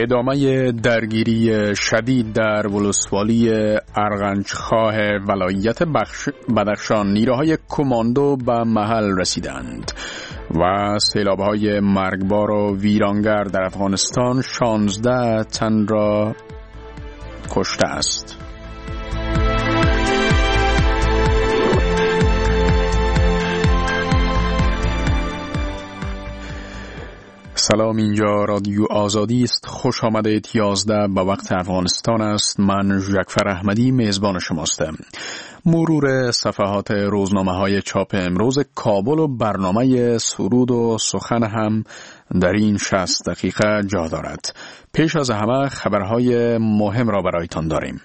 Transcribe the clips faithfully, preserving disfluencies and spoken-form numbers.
ادامه درگیری شدید در ولسوالی ارغنجخواه ولایت بدخشان، نیروهای کماندو به محل رسیدند و سیلاب‌های مرگبار و ویرانگر در افغانستان شانزده تن را کشته است. سلام، اینجا رادیو آزادی است. خوش آمدید. یازده به وقت افغانستان است. من ژکفر احمدی میزبان شماستم. مرور صفحات روزنامه های چاپ امروز کابل و برنامه سرود و سخن هم در این شصت دقیقه جا دارد. پیش از همه خبرهای مهم را برایتان داریم.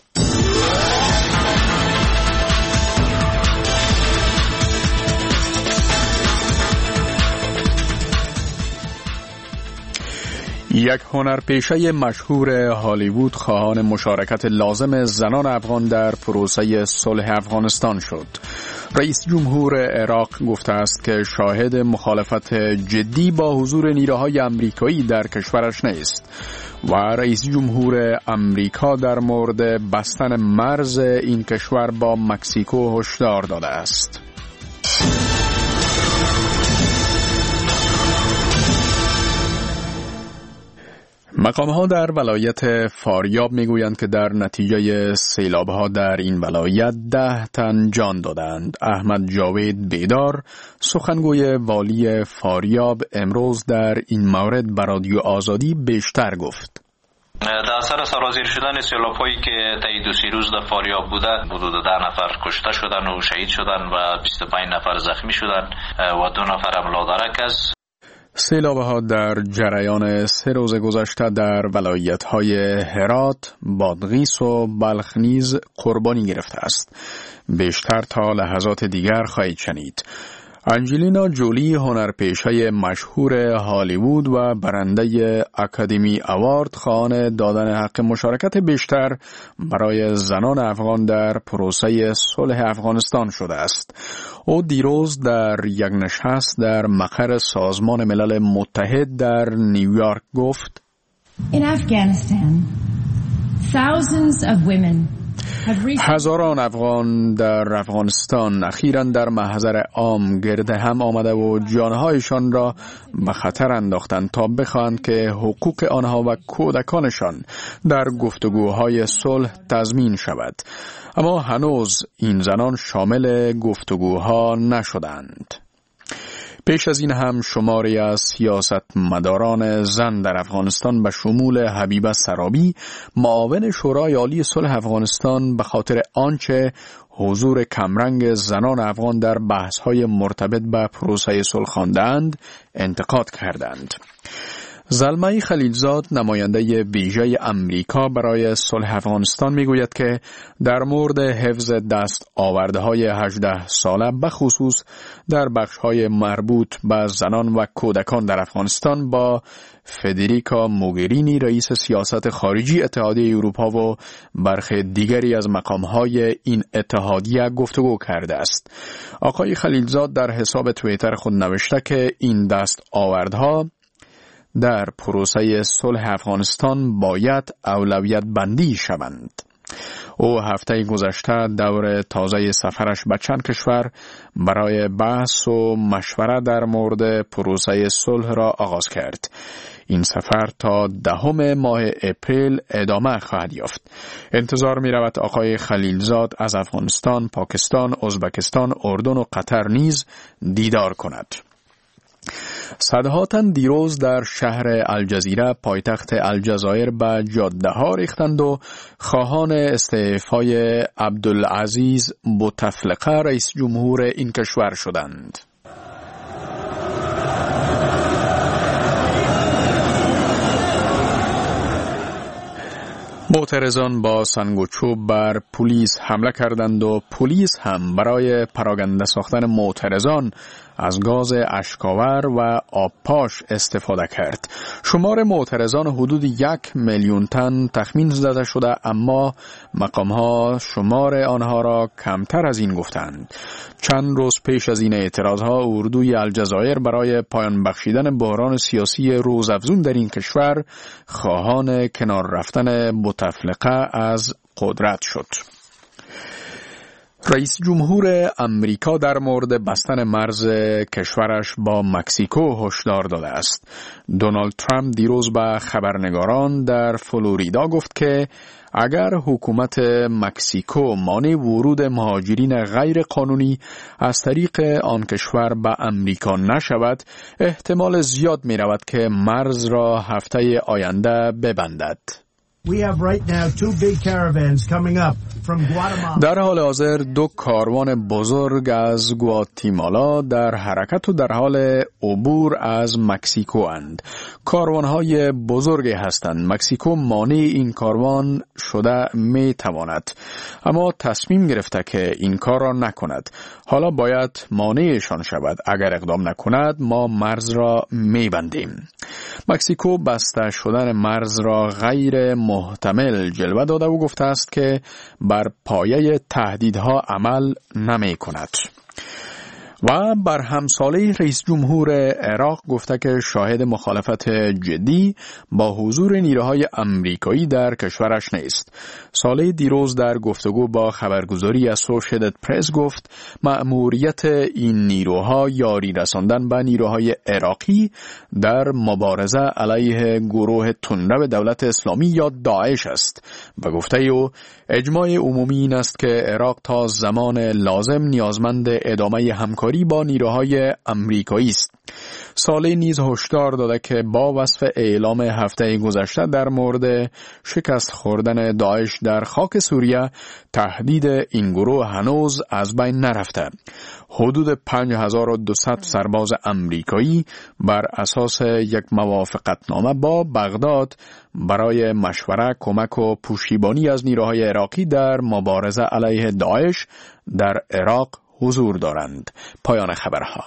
یک هنرپیشه مشهور هالیوود خواهان مشارکت لازم زنان افغان در پروسه صلح افغانستان شد. رئیس جمهور عراق گفته است که شاهد مخالفت جدی با حضور نیروهای آمریکایی در کشورش نیست و رئیس جمهور آمریکا در مورد بستن مرز این کشور با مکزیکو هشدار داده است. مقام‌ها در ولایت فاریاب میگویند که در نتیجه سیلاب‌ها در این ولایت ده تن جان دادند. احمد جاوید بیدار، سخنگوی والی فاریاب، امروز در این مورد به رادیو آزادی بیشتر گفت. در اثر سرازیر شدن سیلاب‌هایی که طی دو سه روز در فاریاب بوده، حدود ده نفر کشته شدن و شهید شدن و بیست و پنج نفر زخمی شدن و دو نفر هم لادرک است. سیلاب‌ها در جریان سه روز گذشته در ولایت‌های هرات، بادغیس و بلخ نیز قربانی گرفته است. بیشتر تا لحظات دیگر خواهید شنید. انجلینا جولی، هنرپیشه مشهور هالیوود و برنده اکادمی اوارد، خواهان دادن حق مشارکت بیشتر برای زنان افغان در پروسه صلح افغانستان شده است. او دیروز در یک نشست در مقر سازمان ملل متحد در نیویورک گفت: In Afghanistan, thousands of women هزاران افغان در افغانستان اخیراً در محضر عام گرد هم آمده و جانهایشان را به خطر انداختند تا بخواهند که حقوق آنها و کودکانشان در گفتگوهای صلح تضمین شود. اما هنوز این زنان شامل گفتگوها نشدند. پیش از این هم شماری از سیاستمداران زن در افغانستان به شمول حبیبه سرابی، معاون شورای عالی صلح افغانستان، به خاطر آنچه حضور کمرنگ زنان افغان در بحث‌های مرتبط به پروسه صلح خواندند انتقاد کردند. زلمه خلیلزاد، نماینده ویژه امریکا برای صلح افغانستان، میگوید که در مورد حفظ دست آوردهای هجده ساله به خصوص در بخش‌های مربوط به زنان و کودکان در افغانستان با فدریکا موگرینی، رئیس سیاست خارجی اتحادیه اروپا و برخی دیگری از مقام‌های این اتحادیه گفتگو کرده است. آقای خلیلزاد در حساب توییتر خود نوشته که این دست آوردها در پروسه صلح افغانستان باید اولویت بندی شوند. او هفته گذشته دور تازه سفرش به چند کشور برای بحث و مشوره در مورد پروسه صلح را آغاز کرد. این سفر تا دهم ماه اپریل ادامه خواهد یافت. انتظار می رود آقای خلیلزاد از افغانستان، پاکستان، ازبکستان، اردن و قطر نیز دیدار کند. صدها تن دیروز در شهر الجزیره، پایتخت الجزایر، به جاده ها ریختند و خواهان استعفای عبدالعزیز بوتفلقه، رئیس جمهور این کشور شدند. معترضان با سنگ و چوب بر پلیس حمله کردند و پلیس هم برای پراگنده ساختن معترضان از گاز اشکاور و آبپاش استفاده کرد. شمار معترضان حدود یک میلیون تن تخمین زده شده، اما مقام‌ها شمار آنها را کمتر از این گفتند. چند روز پیش از این اعتراضها، اردوی الجزایر برای پایان بخشیدن بحران سیاسی روزافزون در این کشور خواهان کنار رفتن بوتفلقه از قدرت شد. رئیس جمهور امریکا در مورد بستن مرز کشورش با مکزیکو هشدار داده است. دونالد ترامپ دیروز به خبرنگاران در فلوریدا گفت که اگر حکومت مکزیکو مانع ورود مهاجرین غیر قانونی از طریق آن کشور به امریکا نشود، احتمال زیاد می رود که مرز را هفته آینده ببندد. We have right now two big caravans coming up from Guatemala. در حال حاضر دو کاروان بزرگ از گواتیمالا در حرکت و در حال عبور از مکزیکو اند. کاروان‌های بزرگی هستند. مکزیکو مانع این کاروان شده می تواند، اما تصمیم گرفته که این کار را نکند. حالا باید مانعشان شود. اگر اقدام نکند ما مرز را می بندیم. مکزیکو بسته شدن مرز را غیر محتمل جلوه داده و گفته است که بر پایه تهدیدها عمل نمی کند. و بر همساله رئیس جمهور عراق گفته که شاهد مخالفت جدی با حضور نیروهای امریکایی در کشورش نیست. ساله دیروز در گفتگو با خبرگزاری اسوشییتد پرس گفت مأموریت این نیروها یاری رساندن به نیروهای عراقی در مبارزه علیه گروه تندرو دولت اسلامی یا داعش است. به گفته او اجماع عمومی این است که عراق تا زمان لازم نیازمند ادامه همکاری با نیروهای امریکایی است. ساله نیز هشدار داده که با وصف اعلام هفته گذشته در مورد شکست خوردن داعش در خاک سوریه، تهدید این گروه هنوز از بین نرفته. حدود پنج هزار و دویست سرباز امریکایی بر اساس یک موافقتنامه با بغداد برای مشوره، کمک و پشتیبانی از نیروهای عراقی در مبارزه علیه داعش در عراق حضور دارند. پایان خبرها.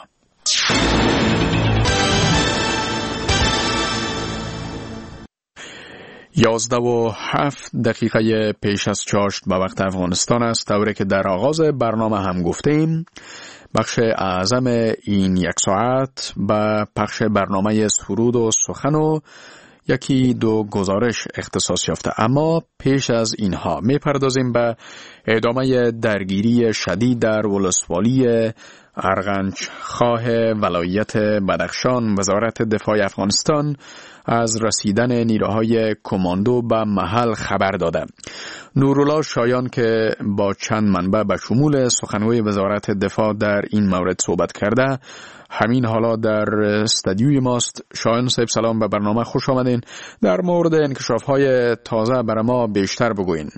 یازده و هفت دقیقه پیش از چاشت به وقت افغانستان است، طوری که در آغاز برنامه هم گفتیم بخش اعظم این یک ساعت به پخش برنامه سرود و سخن و یکی دو گزارش اختصاص یافته. اما پیش از اینها میپردازیم به ادامه درگیری شدید در ولسوالی ارغنجخاه ولایت بدخشان. وزارت دفاع افغانستان از رسیدن نیروهای کماندو به محل خبر داده. نورالله شایان که با چند منبع به شمول سخنگوی وزارت دفاع در این مورد صحبت کرده همین حالا در استودیوی ماست. شایان صاحب سلام، به برنامه خوش آمدین. در مورد انکشاف‌های تازه برای ما بیشتر بگوین.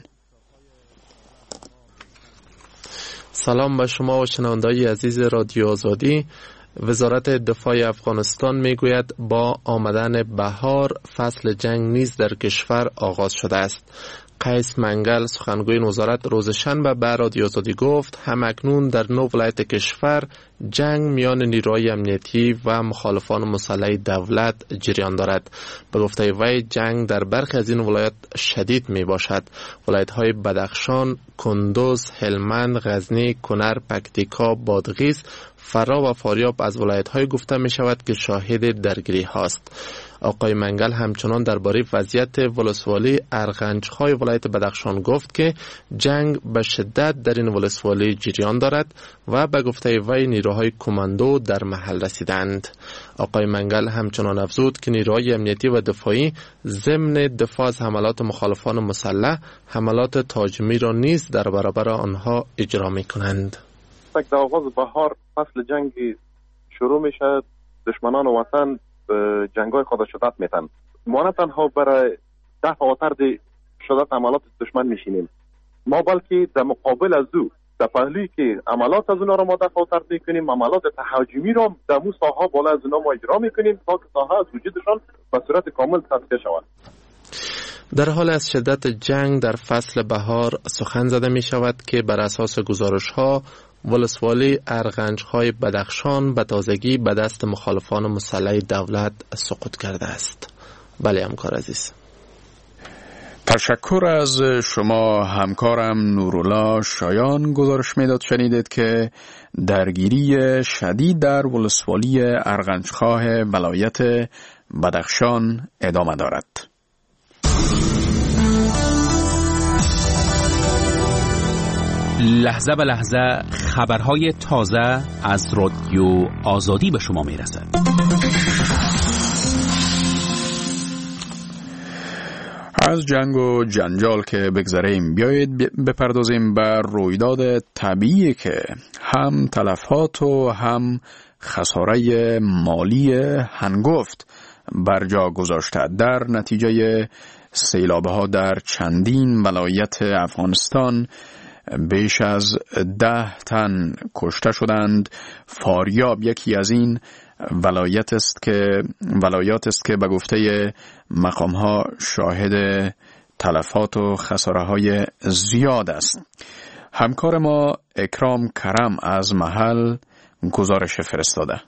سلام به شما و شنوندگان عزیز رادیو آزادی. وزارت دفاع افغانستان میگوید با آمدن بهار فصل جنگ نیز در کشور آغاز شده است. قیس منگل سخنگوی وزارت روز شنبه به رادیو آزادی گفت همکنون در نو ولایت کشور جنگ میان نیروهای امنیتی و مخالفان مسلح دولت جریان دارد. به گفته وی جنگ در برخی از این ولایت شدید می باشد. ولایت های بدخشان، کندوز، هلمند، غزنی، کنر، پکتیکا، بادغیس، فرا و فاریاب از ولایت های گفته می شود که شاهد درگیری هاست. آقای منگل همچنان درباره وضعیت ولسوالی ارغنجخای ولایت بدخشان گفت که جنگ به شدت در این ولسوالی جریان دارد و به گفته وی نیروهای کماندو در محل رسیدند. آقای منگل همچنان افزود که نیروهای امنیتی و دفاعی ضمن دفاع از حملات مخالفان مسلح حملات تاجمی را نیز در برابر آنها اجرا می کنند. در آغاز بهار فصل جنگی شروع می شد. دشمنان وطن جنگای خود شدت میتن. ما نه تنها برای دفع و طرد شدت عملات دشمن میشینیم، ما بلکه در مقابل از او در پهلوی که عملات از اونا را ما دفع و طرد میکنیم، عملات تهاجمی را در مو ساحه بالا از اونا ما اجرا میکنیم تا که ساحه از وجودشان به صورت کامل تصفیه شود. در حال از شدت جنگ در فصل بهار سخن زده می شود که بر اساس گزارش ها ولسوالی ارغنج‌های بدخشان به تازگی به دست مخالفان مسلح دولت سقوط کرده است. بله همکار عزیز. تشکر از شما همکارم نورالله شایان. گزارش میداد شنیدید که درگیری شدید در ولسوالی ارغنجخواه ولایت بدخشان ادامه دارد. لحظه به لحظه خبرهای تازه از رادیو آزادی به شما میرسد. از جنگ و جنجال که بگذریم، بیایید بپردازیم بر رویداد طبیعی که هم تلفات و هم خساره مالی هنگفت بر جا گذاشته. در نتیجه سیلاب‌ها در چندین ولایت افغانستان بیش از ده تن کشته شدند. فاریاب یکی از این ولایت است که ولایات است که به گفته مقام‌ها شاهد تلفات و خساره‌های زیاد است. همکار ما اکرام کرم از محل گزارش فرستاده.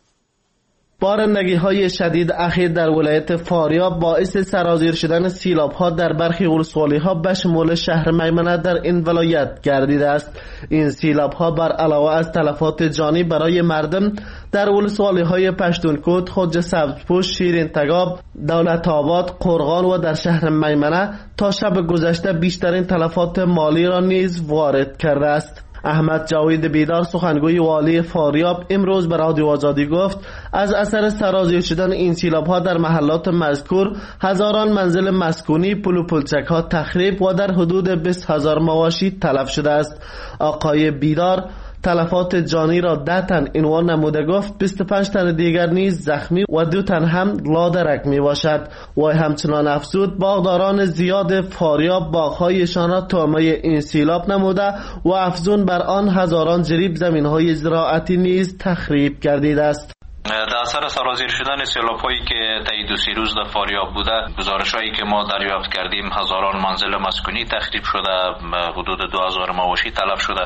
بارندگی‌های شدید اخیر در ولایت فاریاب باعث سرازیر شدن سیلاب‌ها در برخی ولسوالی‌ها به شمول شهر میمنه در این ولایت گردیده است. این سیلاب‌ها بر علاوه از تلفات جانی برای مردم در ولسوالی‌های پشتونکوت، خواجه سبزپوش، شیرین تگاب، دولت آباد، قرغان و در شهر میمنه تا شب گذشته بیشترین تلفات مالی را نیز وارد کرده است. احمد جاوید بیدار سخنگوی والی فاریاب امروز به رادیو آزادی گفت از اثر سرازیر شدن این سیلاب‌ها در محلات مذکور هزاران منزل مسکونی، پل و پلچک‌ها تخریب و در حدود بیست هزار مواشی تلف شده است. آقای بیدار تلفات جانی را ده تن عنوان نموده گفت بیست و پنج تن دیگر نیز زخمی و دو تن هم لادرک می باشد. و همچنان افزود باغداران زیاد فاریاب باغ‌هایشان را طعمه این سیلاب نموده و افزون بر آن هزاران جریب زمین‌های زراعتی نیز تخریب گردیده است. در اثر سرازیر شدن سیلاب‌هایی که طی دو سه روز در فاریاب بوده، گزارش‌هایی که ما دریافت کردیم هزاران منزل مسکونی تخریب شده، حدود دو هزار مواشی تلف شده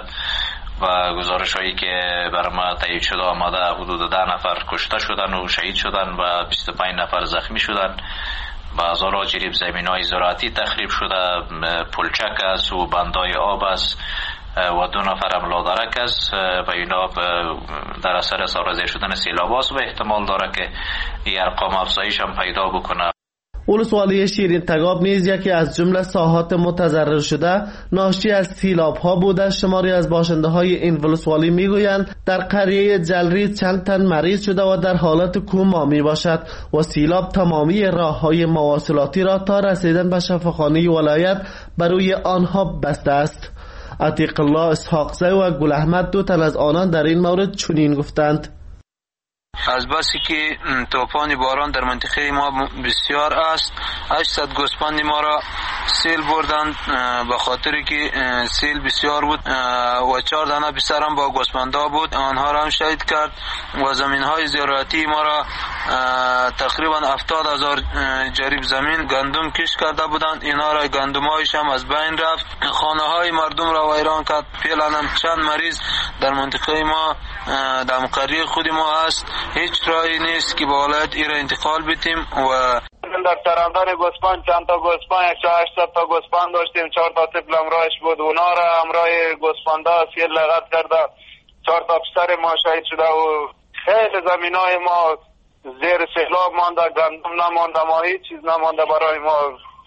و گزارش هایی که بر ما تایید شده آمده حدود ده نفر کشته شدن و شهید شدن و بیست و پنج نفر زخمی شدن و هزارها جریب زمین های زراعتی تخریب شده، پلچک است و بندای آب است و دو نفر هم لادرک است و اینا در اثر سرازیر شدن سیلاب است و احتمال داره که این ارقام افزایش هم پیدا بکنه. ولسوالی شیرین تگاب نیز یکی از جمله ساحات متضرر شده ناشی از سیلاب ها بوده. شماری از باشنده های این ولسوالی میگویند در قریه جلری چند تن مریض شده و در حالت کوما می باشد و سیلاب تمامی راه های مواصلاتی را تا رسیدن به شفاخانه ولایت بر روی آنها بسته است. عتیق الله اسحاقزی و گل احمد دو تن از آنان در این مورد چنین گفتند: از بسی که طوفان باران در منطقه ما بسیار است، هشتصد گوسفند ما را سیل بردند به خاطر که سیل بسیار بود و چهار دانه پسر هم با گوسفندا بود، آنها را هم شهید کرد و زمین های زراعتی ما را تقریبا هفتاد هزار جریب زمین گندم کش کرده بودند، اینا را گندم هایش هم از بین رفت، خانه های مردم را ویران کرد. فعلا هم چند مریض در منطقه ما در قریه خود ما هست، هیچ راهی نیست که به ولایت ایران انتقال بتیم. و در چرندان گوسفند چند تا گوسفند یک هشتصد تا گوسفند داشتیم، چهار تا طفل همراهش بود، اونا را همراه گوسفندا سیل لغت کرده، چهار تا پسر ما شهید شده و خیلی زمینای ما زیر سیلاب مانده، گندم نمانده، ما هیچ چیز نمانده برای ما،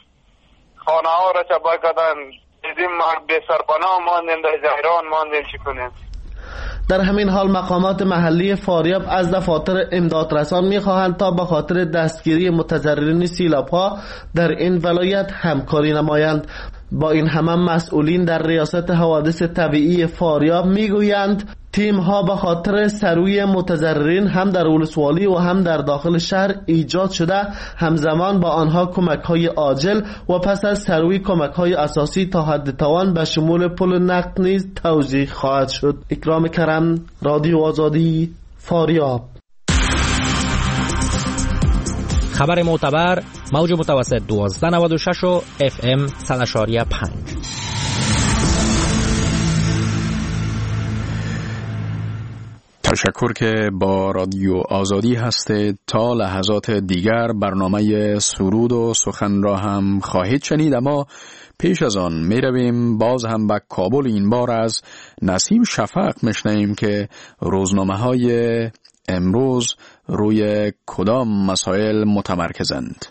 خانه ها را چپا کردن، دیدیم بی سرپناه ماندیم، در زهران ماندیم، چی کنیم؟ در همین حال مقامات محلی فاریاب از دفاتر امدادرسان می‌خواهند تا به خاطر دستگیری متضررین سیلاب‌ها در این ولایت همکاری نمایند. با این همه مسئولین در ریاست حوادث طبیعی فاریاب میگویند تیم ها به خاطر سروی متضررین هم در ولسوالی و هم در داخل شهر ایجاد شده، همزمان با آنها کمک های عاجل و پس از سروی کمک های اساسی تا حد توان به شمول پل نقد نیز توزیع خواهد شد. اکرام کرم، رادیو آزادی، فاریاب. خبر معتبر، موج متوسط دوازده نود و شش و اف ام صد و پنج. تشکر که با رادیو آزادی هستید. تا لحظات دیگر برنامه سرود و سخن را هم خواهید شنید، اما پیش از آن می رویم باز هم به کابل. این بار از نسیم شفق میشنویم که روزنامه های امروز روی کدام مسائل متمرکزند.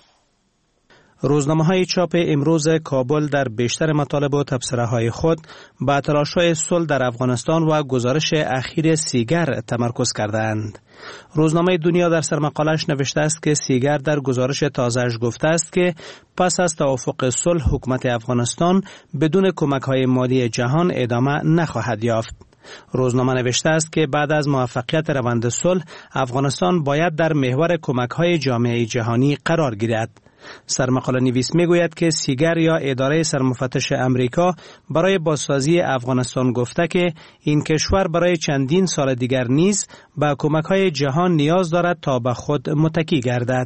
روزنامه های چاپ امروز کابل در بیشتر مطالب و تبصره های خود به تلاش‌های صلح در افغانستان و گزارش اخیر سیگر تمرکز کردند. روزنامه دنیا در سرمقالش نوشته است که سیگر در گزارش تازه‌اش گفته است که پس از توافق صلح حکومت افغانستان بدون کمک‌های مالی جهان ادامه نخواهد یافت. روزنامه نوشته است که بعد از موفقیت روند صلح افغانستان باید در محور کمک‌های جامعه جهانی قرار گیرد. سرمقاله نویس می گوید که سیگر یا اداره سرمفتش امریکا برای بازسازی افغانستان گفته که این کشور برای چندین سال دیگر نیز به کمک‌های جهان نیاز دارد تا به خود متکی گردد.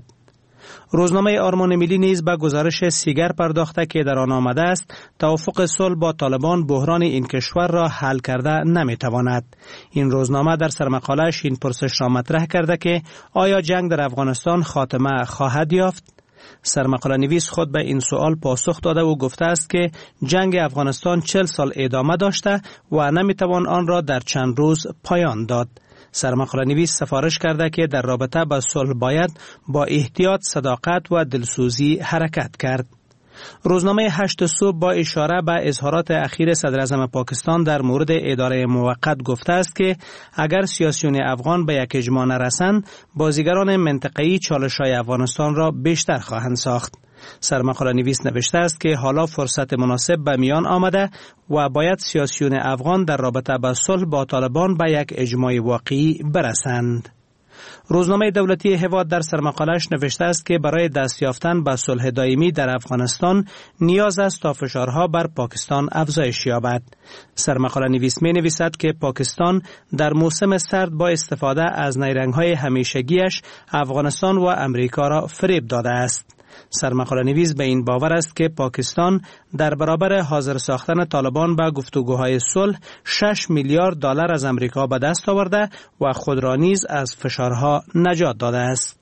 روزنامه آرمان ملی نیز به گزارش سیگر پرداخته که در آن آمده است توافق صلح با طالبان بحران این کشور را حل کرده نمیتواند. این روزنامه در سرمقاله‌اش این پرسش را مطرح کرده که آیا جنگ در افغانستان خاتمه خواهد یافت؟ سرمقاله نویس خود به این سوال پاسخ داده و گفته است که جنگ افغانستان چهل سال ادامه داشته و نمیتوان آن را در چند روز پایان داد. سرمقاله نویس سفارش کرده که در رابطه با صلح باید با احتیاط، صداقت و دلسوزی حرکت کرد. روزنامه هشت صبح با اشاره به اظهارات اخیر صدر اعظم پاکستان در مورد اداره موقت گفته است که اگر سیاسیون افغان به یک اجماع نرسند، بازیگران منطقه‌ای چالش‌های افغانستان را بیشتر خواهند ساخت. سرمقاله نویس نوشته است که حالا فرصت مناسب به میان آمده و باید سیاسیون افغان در رابطه با صلح با طالبان به یک اجماع واقعی برسند. روزنامه دولتی هواد در سرمقاله‌اش نوشته است که برای دست یافتن به صلح دائمی در افغانستان نیاز است تا فشارها بر پاکستان افزایش یابد. سرمقاله نویس می نویسد که پاکستان در موسم سرد با استفاده از نیرنگ‌های همیشگیش افغانستان و امریکا را فریب داده است. سرمقاله نویس به این باور است که پاکستان در برابر حاضر ساختن طالبان به گفتگوهای صلح شش میلیارد دلار از امریکا به دست آورده و خود را نیز از فشارها نجات داده است.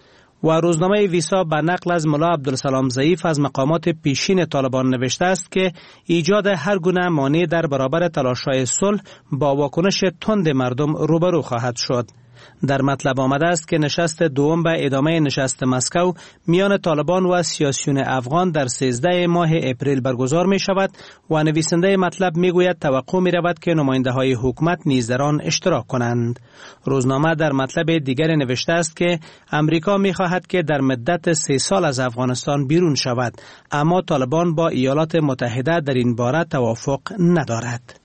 و روزنامه ویسا به نقل از ملا عبدالسلام ضعیف از مقامات پیشین طالبان نوشته است که ایجاد هر گونه مانع در برابر تلاش‌های صلح با واکنش تند مردم روبرو خواهد شد. در مطلب آمده است که نشست دوم به ادامه نشست مسکو میان طالبان و سیاسیون افغان در سیزده ماه اپریل برگزار می شود و نویسنده مطلب می گوید توقع می رود که نماینده های حکومت نیز در آن اشتراک کنند. روزنامه در مطلب دیگر نوشته است که امریکا می خواهد که در مدت سه سال از افغانستان بیرون شود، اما طالبان با ایالات متحده در این باره توافق ندارد.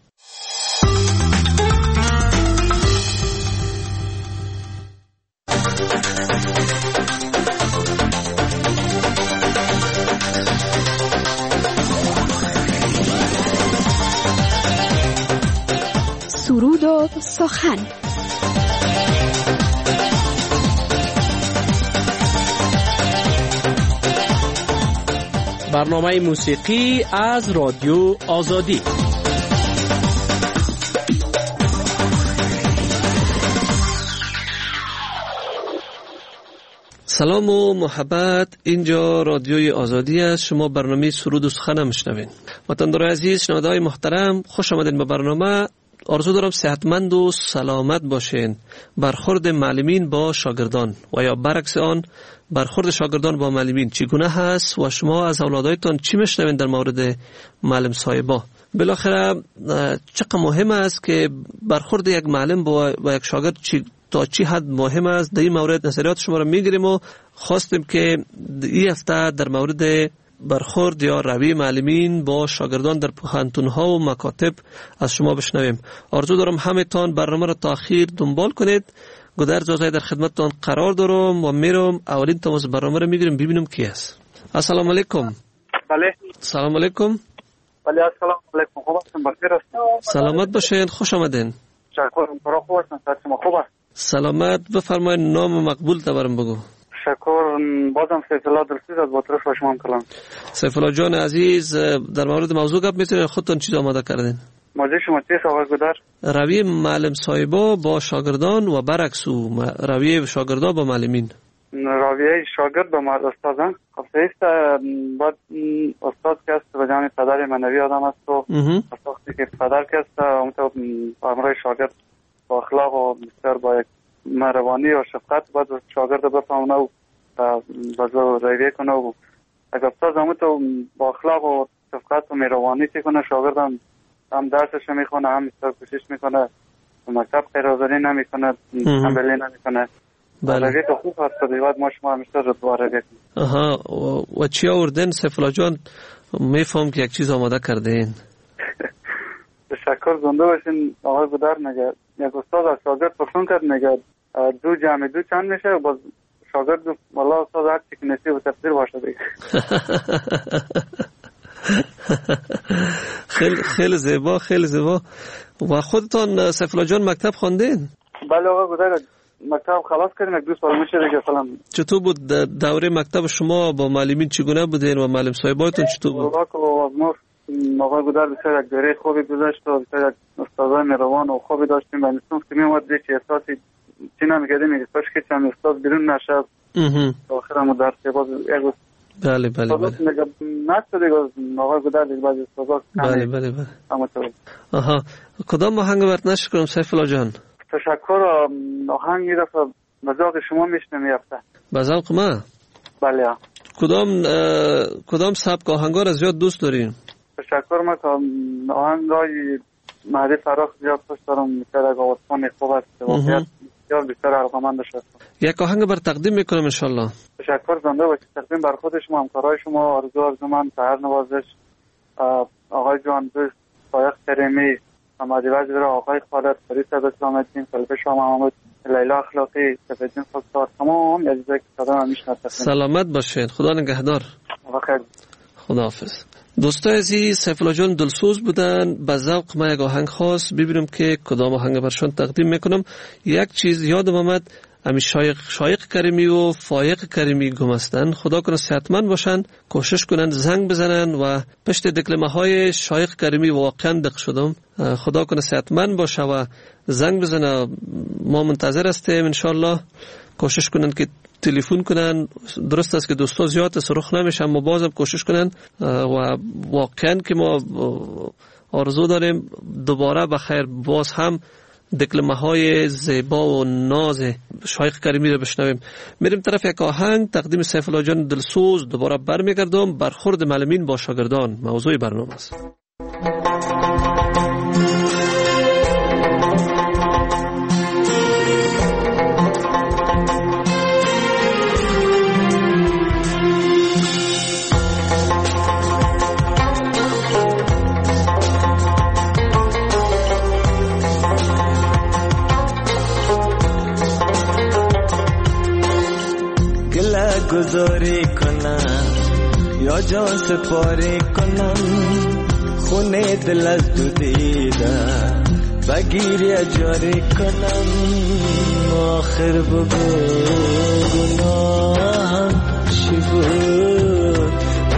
سرود و سخن. برنامه موسیقی از رادیو آزادی. سلام و محبت، اینجا رادیوی آزادی است. شما برنامه سرود و سخن میشنوین. وطندار عزیز، شنونده‌های محترم، خوش آمدین به برنامه. آرزو دارم صحتمند و سلامت باشین. برخورد معلمین با شاگردان و یا برعکس آن برخورد شاگردان با معلمین چگونه هست و شما از اولادایتان چی میشنوین در مورد معلم صاحبا؟ بالاخره چقدر مهم است که برخورد یک معلم با, با یک شاگرد چی تا چی حد مهم است؟ در این مورد نظریات شما را میگیریم و خواستیم که این هفته در مورد برخورد یا روی معلمین با شاگردان در پوهنتون‌ها و مکاتب از شما بشنویم. آرزو دارم همتان برنامه را تا آخر دنبال کنید. گودر زازای در خدمتتان قرار دارم و میرم اولین تماس برنامه را میگیریم ببینیم کی است. السلام علیکم. بله. سلام علیکم. بله السلام علیکم. خوب هستم، بخیر هستم. سلامت باشین، خوش آمدین. شکرم، برا خوب هستم، صحت شما خوب است؟ سلامت. بفرمایید نام مقبول تا برام بگو. شکر. بازم سیف الله دلسیز از باطرف و شما هم کلام. سیف الله جان عزیز، در مورد موضوع گپ میتونید خودتون چیز آماده کردین؟ موضوع شما چیست آقای گودر؟ روی معلم صاحبا با شاگردان و برعکس او روی شاگردان با معلمین. رویه شاگرد با معلم استاد. خب سیست بعد استاد که است به جان پدر منوی آدم است و وقتی که پدر که است اون تو امرای شاگرد با اخلاق و بسیار با یک مهربانی و شفقت باید شاگرد بفهمونه و باید رویه کنه و اگر استاد همون تو با اخلاق و شفقت و مهربانی که کنه شاگرد هم هم درسش میخونه هم بسیار کوشش میکنه مکتب خیرآزادی نمیکنه تنبلی نمیکنه. بله. رویه که خوب هست باید ما شما همیشه رو دواره بکنیم. آها و, و چی آوردن سیفالله جان؟ میفهم که یک چیز آماده کرده این. تشکر زنده باشین آقای گودر. نگه یک استاد از شاگرد پرسون کرد نگه دو جمع دو چند میشه و باز شاگرد والله استاد هر چی که نصیب و تقدیر باشه دیگه. خیلی خیلی زیبا خیلی زیبا. و خودتان سیفالله جان مکتب خواندین؟ بله آقای گودر مکتب خلاص کردیم یک دو سال میشه دیگه فلان. چطور بود دوره مکتب شما با معلمین چگونه بودین و معلم صاحباتون چطور بود؟ آقای گودر بسیار یک دوره خوبی گذاشت و بسیار یک استادای مهربان و خوبی داشتیم و نسیم که میومد دیگه چه احساسی چی نمیکردیم میگه کاش که چند استاد بیرون نشد آخر هم درس باز یک بله بله بله نست دیگه آقای گودر دیگه بعضی استادا بله بله بله آها کدام آهنگ برات نشر کنم سیفالله جان؟ تشکر. آهنگ یه دفعه بذوق شما میشنم یفته. بذوق ما؟ بله. کدام کدام سبک آهنگا را زیاد دوست دارین؟ تشکر. ما که آهنگای مهدی فراخ زیاد دوست دارم. بسیار یک آوازخوان خوب است. واقعیت بسیار بسیار علاقه‌مند هستم. یک آهنگ بر تقدیم میکنم ان شاء الله. تشکر. زنده باشید. تقدیم بر خود شما، همکارای شما، آرزو آرزومند، سحر نوازش، آقای جان دوست، فایق کریمی، محمدی وزیر، آقای خالد، فرید صداسلامتین، خلیفه شاه محمود، لیلا اخلاقی، سفیدین خودکار، تمام عزیزایی که صدا من میشناسن. سلامت باشین. خدا نگهدار. خیر. خداحافظ. دوستای عزیز، سیفالله جان دلسوز بودن. به ذوق ما یک آهنگ خاص ببینیم که کدام آهنگ برشون تقدیم میکنم. یک چیز یادم آمد، امی شایق شایق کریمی و فایق کریمی گم هستن. خدا کنه صحتمند باشن، کوشش کنن زنگ بزنن و پشت دکلمه های شایق کریمی واقعا دق شدم. خدا کنه صحتمند باشه و زنگ بزنه. ما منتظر هستیم ان شاء الله. کوشش کنن که تلفن کنن. درست است که دوستا زیاد سرخ نمیشن، اما بازم کوشش کنن و واقعا که ما آرزو داریم دوباره بخیر باز هم دکلمه های زیبا و ناز شایق کریمی رو بشنویم. میریم طرف یک آهنگ. تقدیم سیفالله جان دلسوز. دوباره برمیگردم. برخورد معلمین با شاگردان موضوع برنامه است. گذاری کنم یا جان سپاری کنم، خونه دل از دو دیده بگیری اجاری کنم. آخر بگو گناهم چی بود،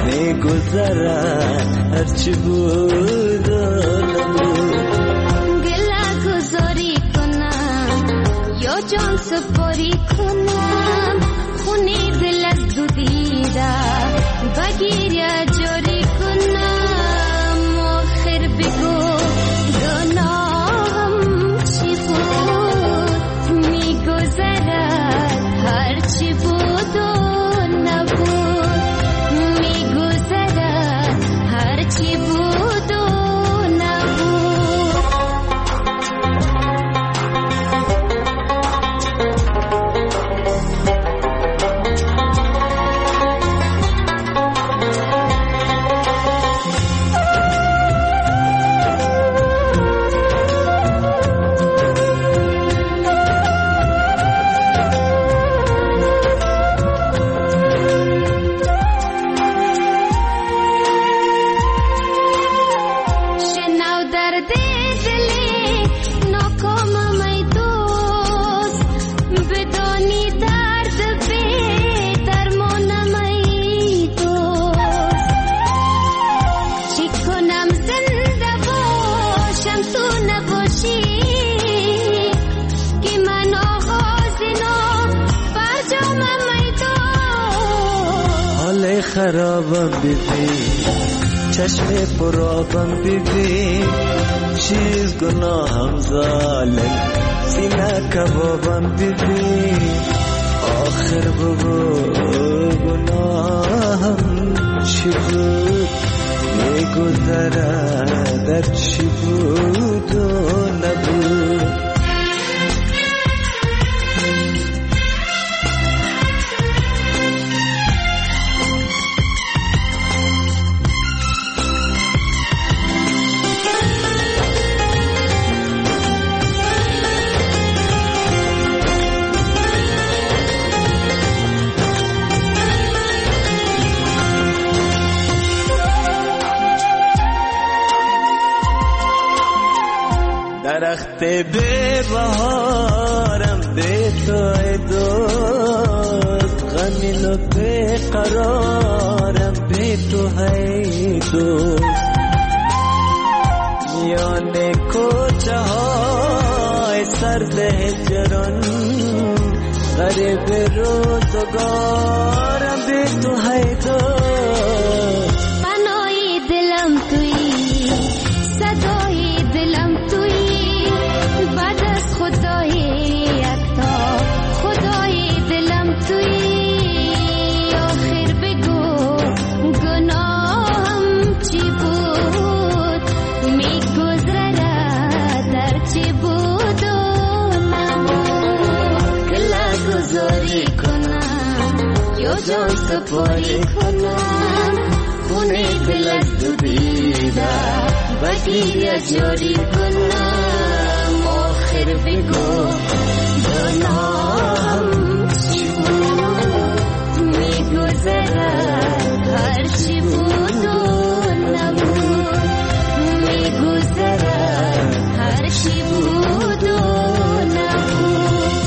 میگذرد هرچی بود و نبود. گله گذاری کنم یا جان سپاری کنم، خونه دل از دو دیده بگیر اجاری کنم. آخر بگو گناهم چی بود، میگذرد هرچی بود و نبود. میگذرد هرچی بود و خرابم ببین، چشم پرابم ببین، چیز گناهم ظالم سینه کبابم ببین. آخر بگو گناهم چی بود، میگذره در چی بود و نبود. درخت به بهارم به تو ای دوست، غمین و به قرارم به تو ای دوست. میان کوچه های سرد هجران، غریب روزگارم به تو ای دوست. پناهی دلم تویی، صدای دلم تویی، بعد از خدای یکتا خدای دلم تویی. آخر بگو گناهم چی بود، میگذره در چی بود و نبود. گله گذاری کنم یا جان سپاری کنم، خونه دل از دویده بگیر یا جاری کنم. آخر بگو گناهم چی بود، میگذره هر چی بود و نبود. میگذره هر چی بود و نبود.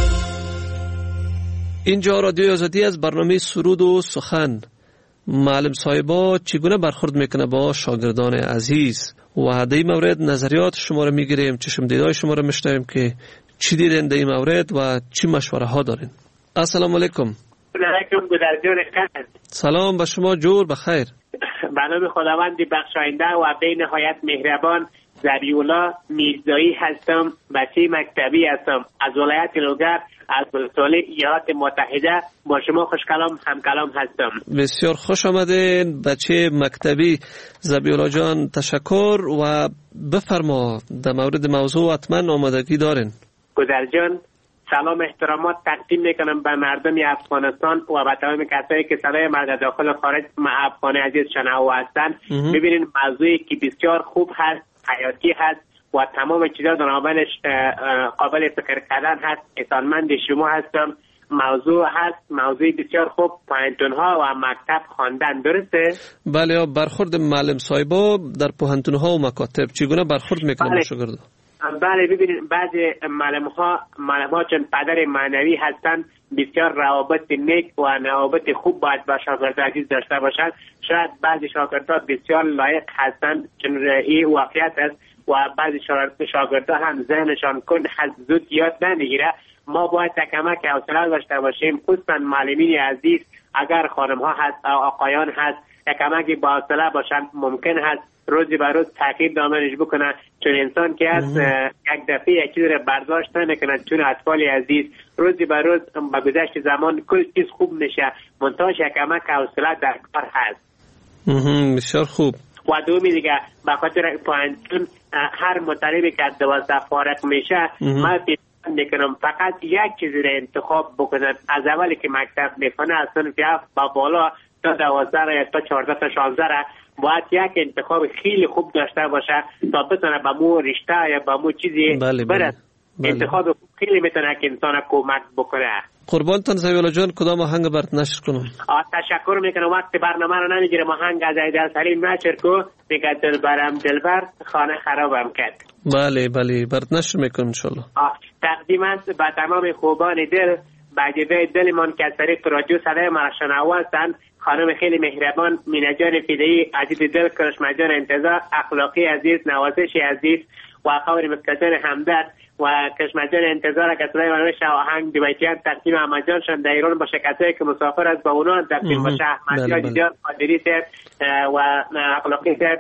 اینجا رادیوی آزادی از برنامه سرود و سخن. معلم صاحبا چگونه برخورد میکنه با شاگردان عزیز و در این مورد نظریات شما رو میگیریم، چشم دیدای شما رو میشنویم که چی دیدین در این مورد و چی مشوره ها دارین. السلام علیکم. علیکم گذرجان خیر. سلام به شما، جور بخیر. به نام خداوند بخشاینده و به نهایت مهربان، ذبیح‌الله میرزایی هستم، بچه مکتبی هستم از ولایت لوگر از ولسوالی ایالات متحده. با شما خوش کلام هم کلام هستم. بسیار خوش آمدین بچه مکتبی. ذبیح‌الله جان تشکر و بفرما در مورد موضوع حتما آمادگی دارین. گذر جان سلام احترامات تقدیم میکنم به مردم افغانستان و به تمام کسایی که صدای مرد داخل و خارج افغان عزیز شنوا هستند. ببینین موضوعی که بسیار خوب هست، حیاتی هست و تمام چیزا در آمدش قابل فکر کردن هست. احسانمند شما هستم. موضوع هست موضوع بسیار خوب، پوهنتون ها و مکتب خواندن، درسته؟ بله. برخورد معلم صاحبا در پوهنتون ها و مکاتب چگونه برخورد میکنن با شاگردان؟ بله ببینید بعضی معلم ها معلم ها چون پدر معنوی هستند بسیار روابط نیک و روابط خوب باید با شاگرد عزیز داشته باشند. شاید بعضی شاگردان بسیار لایق هستند چون این واقعیت است و بعضی شاگردان هم ذهنشان کند هست، زود یاد نمیگیره. ما باید کمک حوصله داشته باشیم، خصوصا معلمین عزیز اگر خانم ها هست آقایان هست کمکی با حوصله باشند. ممکن هست روزی به روز تاکید دامنش بکنن چون انسان که از یک دفعه یکی رو برداشت نکنه چون اطفال عزیز روزی به روز با گذشت زمان کل چیز خوب میشه. منتهاش یک کمک حوصله در کار هست. بسیار خوب. و دومی دیگه به خاطر پوهنتون هر مطالبی که از دوازده فارغ میشه من میکنم فقط یک چیزی رو انتخاب بکنن از اولی که مکتب میکنه از صنف هفت با بالا تا دوازده را تا چهارده تا شانزده را باید یک انتخاب خیلی خوب داشته باشه تا بتونه با مو رشته یا با مو چیزی بله برد. بله. انتخاب خیلی میتونه که انسان کمک بکنه. قربانتان ذبیح‌الله جان کدام آهنگ برات نشر کنم؟ تشکر میکنم وقتی برنامه رو نمیگیرم. آهنگ از ایدل سلیم نشر کو میگه دلبرم دلبر خانه خرابم کرد. بله بله برات نشر میکنم انشالله. تقدیم است به تمام خوبان دل بعجبه دلمان که از طریق رادیو صدای مرشنوا هستند. خانم خیلی مهربان مینه جان فیده‌ای عزیز دل، کرشمه جان انتظار، اخلاقی عزیز، نوازش عزیز و خبر مکتسر همدرد و کشمجان انتظار کسایی و نوش آهنگ دیویتیان تقدیم احمد جان شد در ایران با شرکتایی که مسافر است با اونا تقدیم باشه. احمد جان دیدار قادری صاحب و اخلاقی صاحب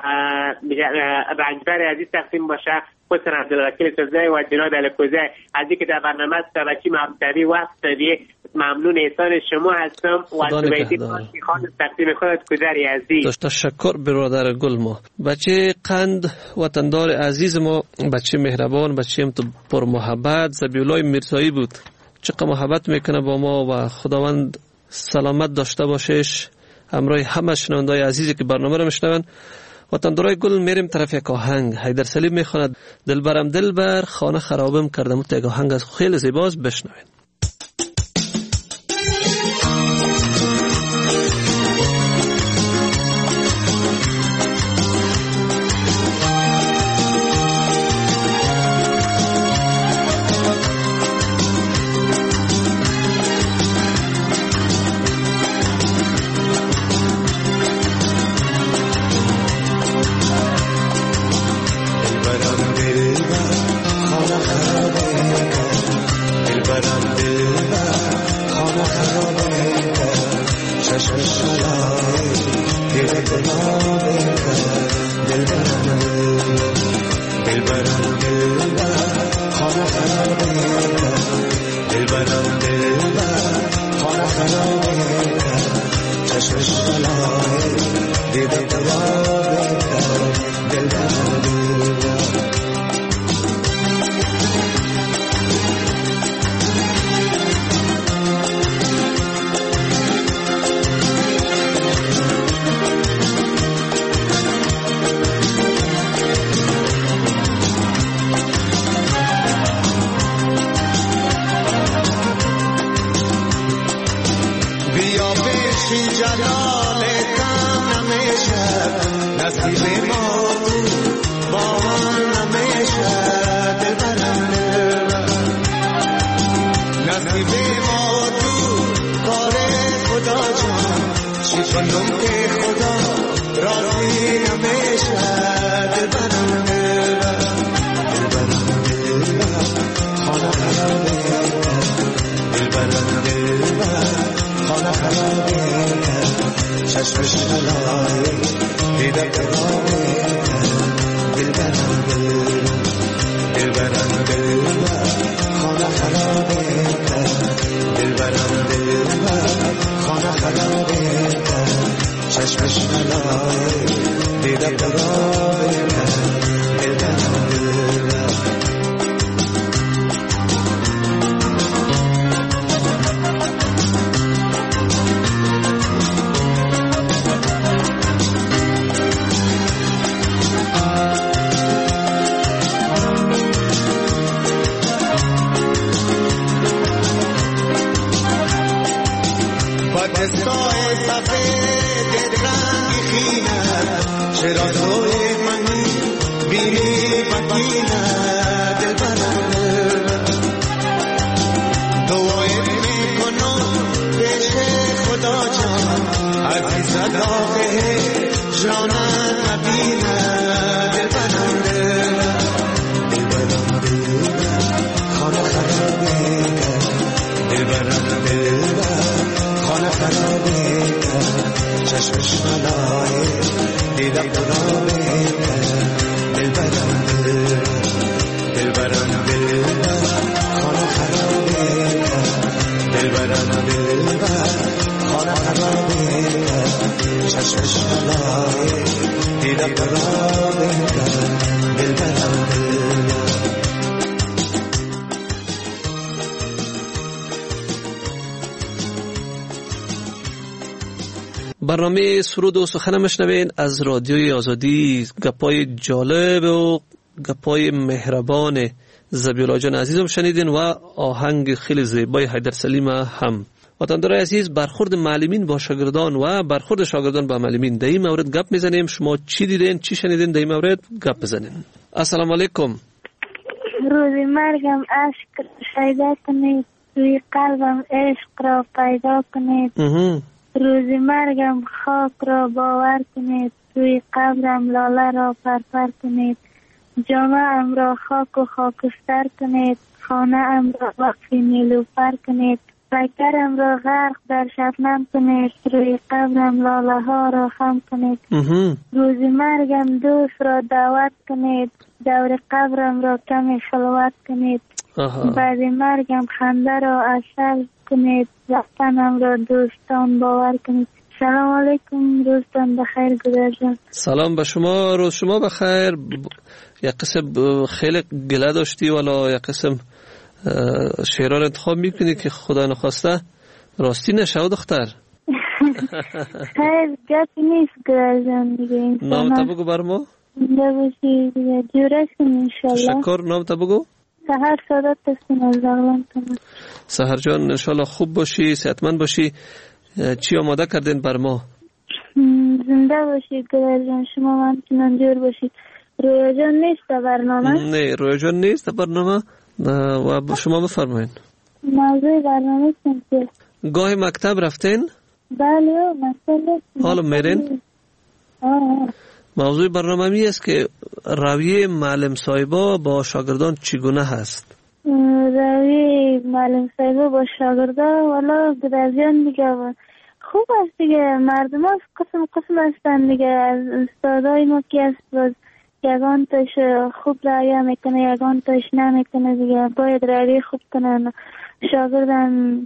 رنجبر عزیز تقدیم باشه، حسن عبدالوکیل سوزای و جناد الکوزای از اینکه در برنامه توجه مبتدی وقت دادی ممنون احسان شما هستم و دویتی خان تقدیم خودت کدری عزیز. تشکر برادر گل. ما بچه قند وطندار عزیز ما، بچه مهربان، بچه هم تو پر محبت، زبیولای میرزایی بود، چقدر محبت میکنه با ما و خداوند سلامت داشته باشش همراه همه شنوندای عزیزی که برنامه رو میشنون. وطندارای گل میریم طرف یک آهنگ. حیدر سلیم میخواند دلبرم دلبر خانه خرابم کردم. تو یک آهنگ از خیلی زیباست، بشنوین. برنامه سرود و سخن مشنوین از رادیوی آزادی. گپای جالب و گپای مهربان زبیولا جان عزیزم شنیدین و آهنگ خیلی زیبای حیدر سلیم هم. وطندارای عزیز، برخورد معلمین با شاگردان و برخورد شاگردان با معلمین در این مورد گپ میزنیم. شما چی دیدین، چی شنیدین در این مورد گپ بزنین. السلام علیکم. روزی مرگم عشق پیدا کنید، توی قلبم عشق را پیدا کنید. روزی مرگم خاک را باور کنید، توی قبرم لاله را پرپر کنید. جامعه ام را خاک و خاکستر کنید، خانه ام را وقف نیلوفر کنید، پیکرم را غرق در شبنم کنید، روی قبرم لاله ها را خم کنید. روز مرگم دوست را دعوت کنید، دور قبرم را کمی خلوت کنید. بعد مرگم خنده را اصل کنید، وطنم را دوستان باور کنید. سلام علیکم، روزتان بخیر گذر جان. سلام به شما، روز شما بخیر. یک قسم خیلی گله داشتی ولی یک قسم شعرها انتخاب میکنی که خدا نخواسته راستی نشود دختر. خیر گپی نیست گذر جان دیگه. نام تا بگو بر ما. ببوشی دیگه جوره کنی انشالله. شکر. نام تا بگو. سهر سادات تستین از دغلان کنم. سهر جان انشالله خوب باشی، صحتمند باشی. چی آماده کردین بر ما؟ زنده باشید گذر جان، شما همچنان جور باشید. رویا جان نیست برنامه؟ نه رویا جان نیست برنامه و شما بفرمایید. موضوع برنامه چیه؟ گاه مکتب رفتین؟ بله مکتب رفتین. حالا میرین؟ آه. موضوع برنامه می است که رویه معلم صاحبا با شاگردان چگونه هست؟ روی معلم صاحبا با شاگردان والا گذر جان دیگه خوب است دیگه. مردم ها قسم قسم هستن دیگه. از استادای ما که است باز یگان تاش خوب رویه میکنه، یگان تاش نمیکنه دیگه. باید رویه خوب کنن. شاگردن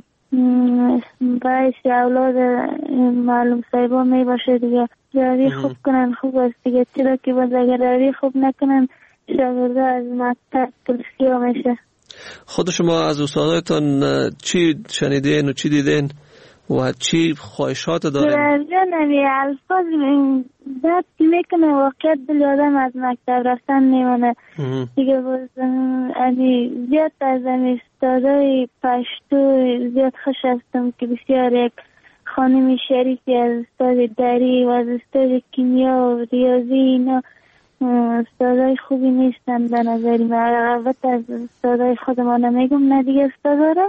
باعث اولاد معلم صاحبا می باشه دیگه. رویه خوب کنن خوب است دیگه. چرا که باز اگر رویه خوب نکنن شاگرده از مکتب کلسیا میشه. خود شما از استادایتان چی شنیدین و چی دیدین و چی خواهشات دارین؟ درجان امی الفاظ بد میکنه واقعیت دل آدم از مکتب رفتن نیمانه دیگه. باز امی زیاد از امی استادای پشتو زیاد خوش هستم که بسیار یک خانم شریفی از استاد دری و از استاد کیمیا و ریاضی اینا استادای خوبی نیستن به نظری من. البته از استادای خودمان نمیگم نه دیگه استاداره.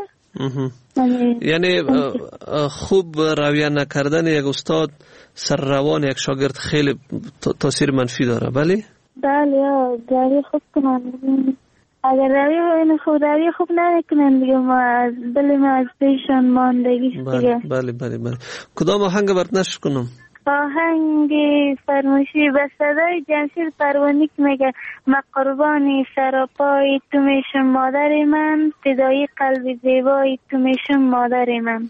یعنی خوب رویه نکردن یک استاد سر روان یک شاگرد خیلی تاثیر منفی داره. بله بله رویه خوب کنن. اگر رویه خوب رویه خوب نکنن دیگه ما از دل ما از پیشان ماندگیست دیگه. بله بله بله. کدام آهنگ برات نشر کنم؟ آهنگ فرمایشی به صدای جمشید پروانی که میگه من قربانی سراپای تو میشم مادر من، فدای قلب زیبای تو میشم مادر من.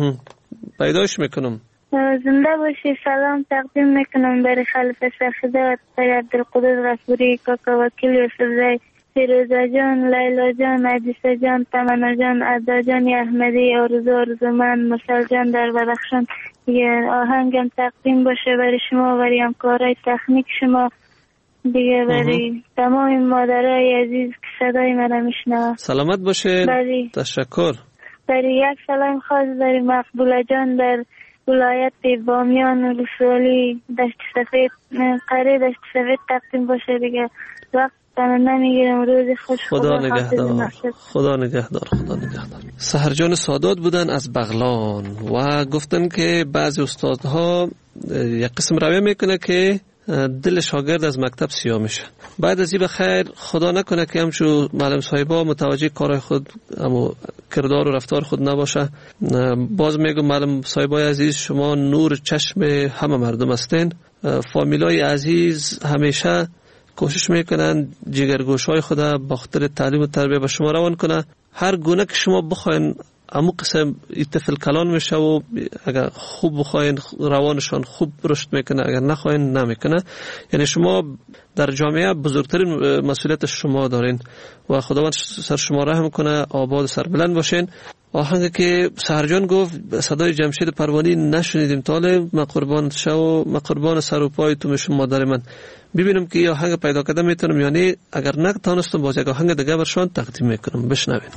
پیداش میکنم. زنده باشی. سلام تقدیم میکنم برای خلف سخدات برای عبدالقدس غفوری، کاکا وکیل یوسفزای، فیروزا جان، لیلا جان، عجیسه جان، تمنا جان، عدا جان احمدی، آرزو آرزومند، مسل جان در بدخشان. دیگه آهنگم تقدیم باشه برای شما، برای همکارای تکنیک شما دیگه، برای تمام مادرای عزیز که صدای من میشنوه. سلامت باشه. تشکر. برای یک سلام خاص برای مقبوله جان در ولایت بامیان و رسولی دشت سفید قریه دشت سفید تقدیم باشه دیگه. وقت نمیگیرم. روز خوش. خدا نگهدار. خدا نگهدار. خدا نگهدار. سهر جان سادات بودن از بغلان و گفتن که بعضی استادها یک قسم رویه میکنه که دل شاگرد از مکتب سیاه میشه. بعد از این بخیر خدا نکنه که همچو معلم صاحبا متوجه کارهای خود اما کردار و رفتار خود نباشه. باز میگم معلم صاحبای عزیز شما نور چشم همه مردم هستین. فامیلای عزیز همیشه کوشش میکنن جگرگوشهای خود به خاطر تعلیم و تربیت به شما روان کنه. هر گونه که شما بخواین امو قسم طفل کلان میشه و اگر خوب بخواین روانشان خوب رشد میکنه، اگر نخواین نمیکنه. یعنی شما در جامعه بزرگترین مسئولیت شما دارین و خداوند سر شما رحم کنه، آباد سربلند باشین. آهنگ که سهرجان گفت صدای جمشید پروانی نشنیدیم تاله. من قربان شو من قربان سر و پای تو میشم مادر من. ببینم که یه آهنگ پیدا کردم میتونم، یعنی اگر نتونستم باز یک آهنگ دیگه برشان تقدیم میکنم. بشنوین.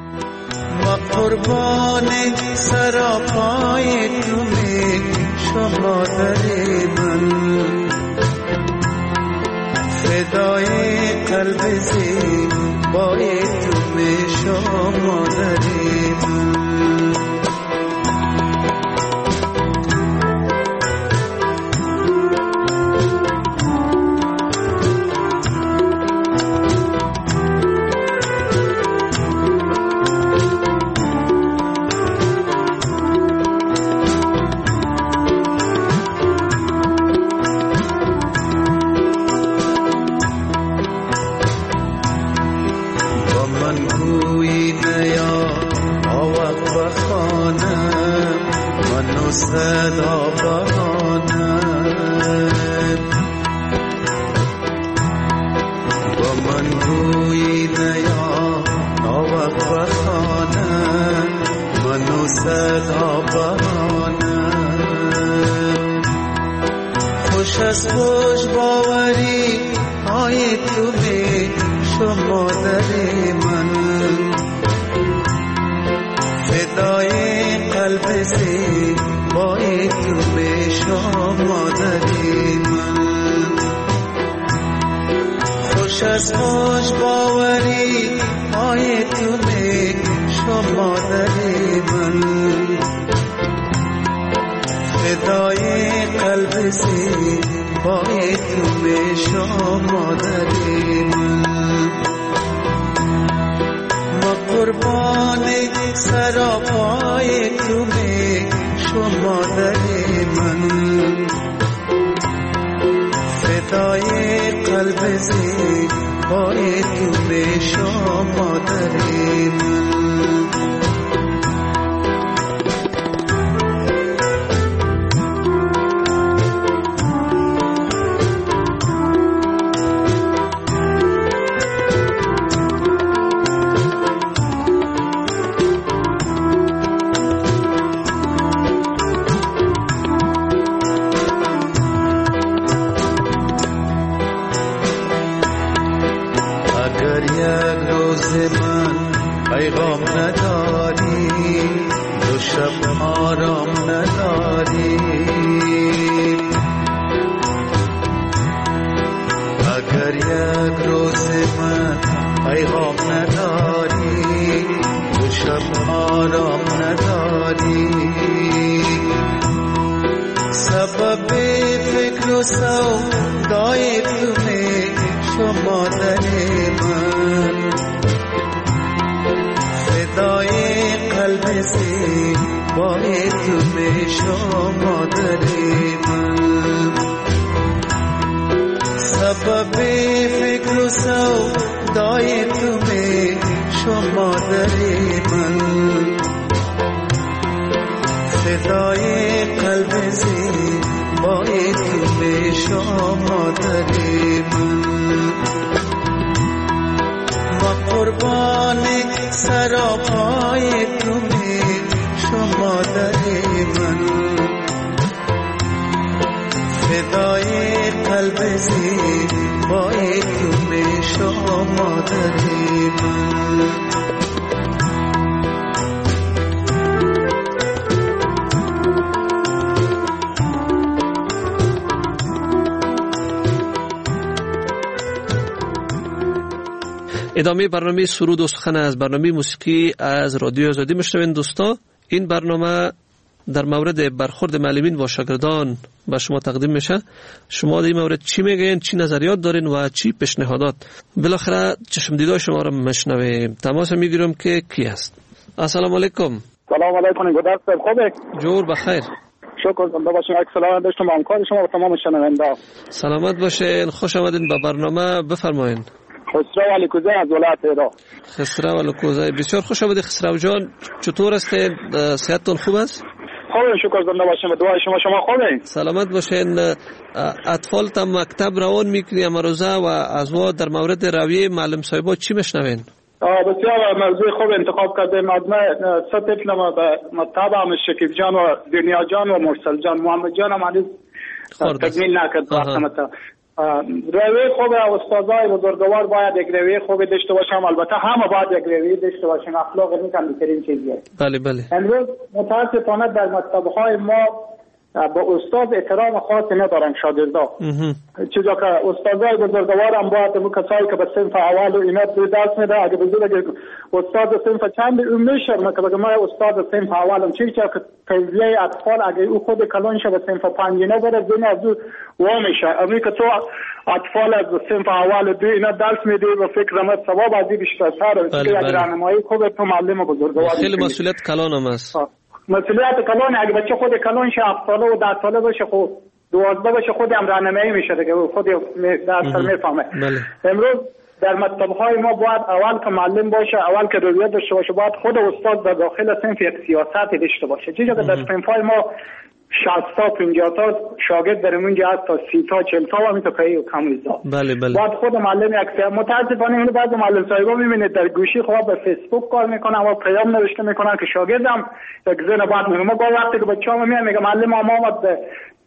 ما قربان سر و پای تو میشم مادر من، فدای قلب زیبای تو میشم مادر من. از خوش باوری های تو می شو مادر من، فدای قلب زیبای تو می شو مادر من. خوش از خوش باوری های تو می شو مادر من، فدای قلب زیبای تو می شو مادر من. ما قربان سراپای تو می شو مادر من، فدای قلب زیبای تو می شو مادر من. پیغام نداری دو شب آرام نداری، اگر یک روز من پیغام نداری دو شب آرام نداری، سبب فکر و سودای تو می شو مادر من، فدای قلب زیبای تو می شو مادر من، سبب فکر و سودای تو می شو مادر من، فدای قلب زیبای تو می شو مادر من. ما قربان سراپای تو می شو مادر من، فدای قلب زیبای تو می شو مادر من. ادامه برنامه سرود و سخن از برنامه موسیقی از رادیو آزادی میشنوین دوستا. این برنامه در مورد برخورد معلمین با شاگردان به شما تقدیم میشه. شما در این مورد چی میگین، چی نظریات دارین و چی پیشنهادات؟ بالاخره چشم دیدار شما رو میشنویم. تماس میگیرم که کی هست. السلام علیکم. سلام علیکم. گودرس خوبه؟ جور بخیر. شکر زنده باشین. اکسلام داشتم با همکار شما و تمام شنوندا. سلامت باشین. خوش آمدین به برنامه. بفرمایید. خسرو علیکوزه از ولایت ایران. خسرو علیکوزه، بسیار خوش آمدید خسرو جان. چطور هستید؟ صحتتون خوب است؟ خوبه، شکر زنده باشین. به دعای شما. شما خوبه؟ سلامت باشین. اطفال تا مکتب روان میکنی امروزه و از وا در مورد رویه معلم صاحبا چی میشنوین؟ بسیار موضوع خوب انتخاب کردیم. ما سه طفل ما به مطابق هم شکیب جان و دنیا جان و مرسل جان. محمد جان هم علی تکمیل نکرد وقتمتا. روی خوب استادای بزرگوار باید یک روی خوب داشته باشم، البته همه باید یک روی داشته باشیم. اخلاق نیکم بهترین چیزیه. بله بله. امروز متاسفانه در مکتب‌های ما با استاد احترام خاصی ندارن شاگردا. چیزا که استادای بزرگوار هم باید به کسایی که به صنف اول و اینا درس میده، اگه بزرگ استاد صنف چند اون میشرمه که بگه ما استاد صنف اولم، چیزی که تربیه اطفال اگه او خود کلان شه به صنف پنجینه بره دین از او وا میشه. امی که تو اطفال از صنف اول دو اینا درس میدی و فکر ما ثواب از این بیشتر که اگه راهنمایی خوب تو معلم بزرگوار خیلی مسئولیت کلانم است. مسئولیت کلان اگه بچه خود کلان شه هفت ساله و ده ساله باشه خود دوازده باشه خود هم راهنمایی میشه دیگه، خود درس میفهمه. امروز در مکتب‌های ما باید اول که معلم باشه، اول که رویت داشته باشه، باید خود استاد در داخل صنف یک سیاست داشته باشه. چیزی که در صنف‌های ما شصت تا پنجاه تا شاگرد در اونجا هست تا سی تا چهل تا و میتوکایی و کمیزا. بله بله. باید خود معلم یک متاسفانه اینو بعضی معلم صاحبا میبینید در گوشی خود به فیسبوک کار میکنن و پیام نوشته میکنن که شاگردم یک زن بعد میگه ما با وقتی که بچه‌ها میان میگه معلم ما آمد